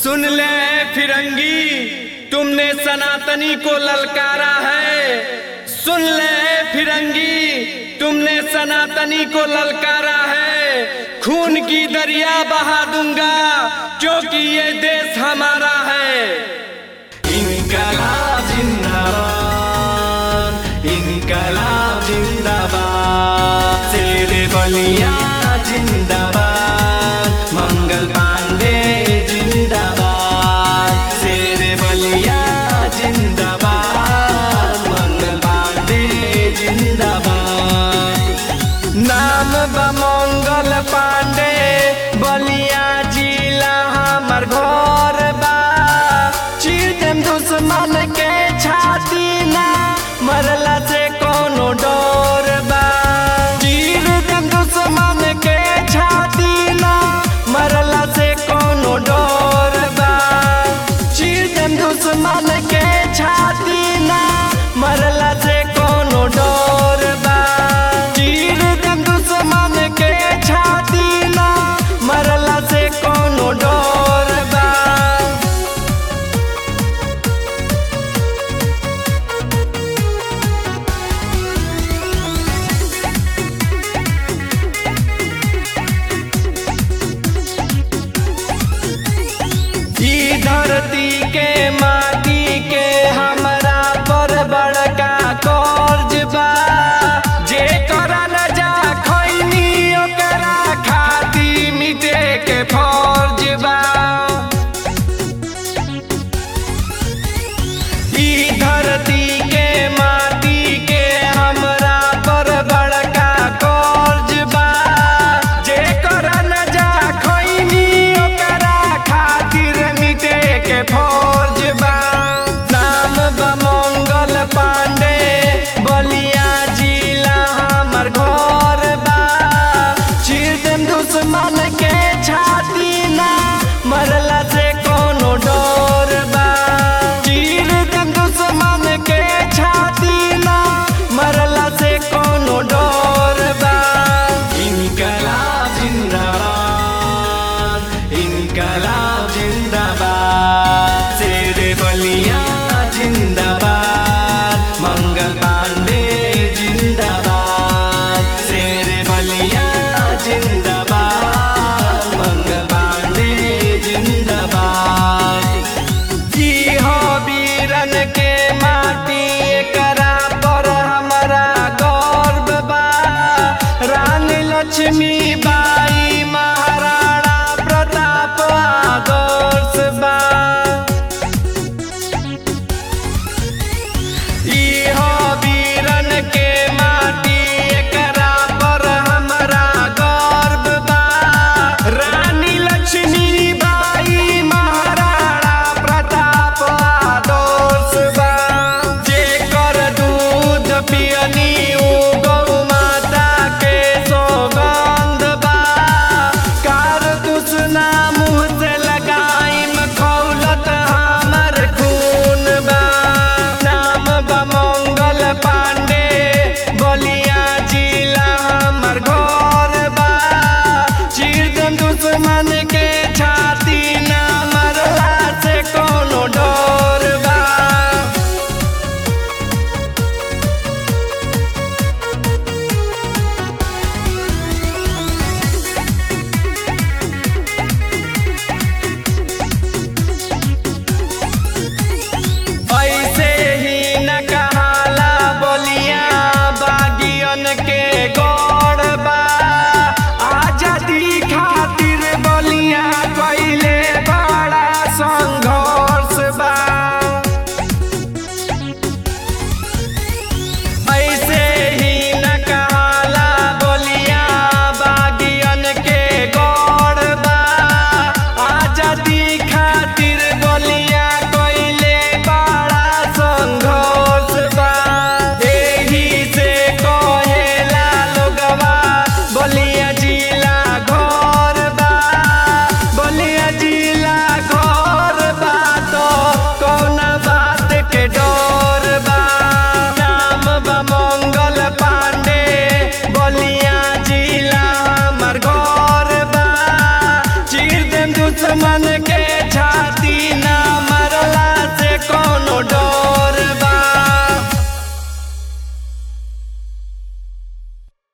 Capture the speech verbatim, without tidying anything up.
सुन ले फिरंगी, तुमने सनातनी को ललकारा है। सुन ले फिरंगी, तुमने सनातनी को ललकारा है। खून की दरिया बहा दूंगा क्योंकि ये देश हमारा है। इनकलाब जिंदाबाद, इनकलाब जिंदाबाद, शेरे बलिया जिंदाबाद, मंगल पांडे जिंदाबाद, शेरे बलिया जिंदाबाद, मंगल पांडे जिंदाबाद। नाम बा मंगल पांडे, बलिया जिला हमर घर बा। चीर देम दुश्मन के छाती ना, मरला से कोनो डर बा। चीर देम दुश्मन के छाती ना, मरला से कोनो डर बा। चीर देम दुश्मन के छाती ना, मरला से कोनो डर बा। चीर देम दुश्मन के छाती ना, मरला से कोनो डर बा। ई धरती के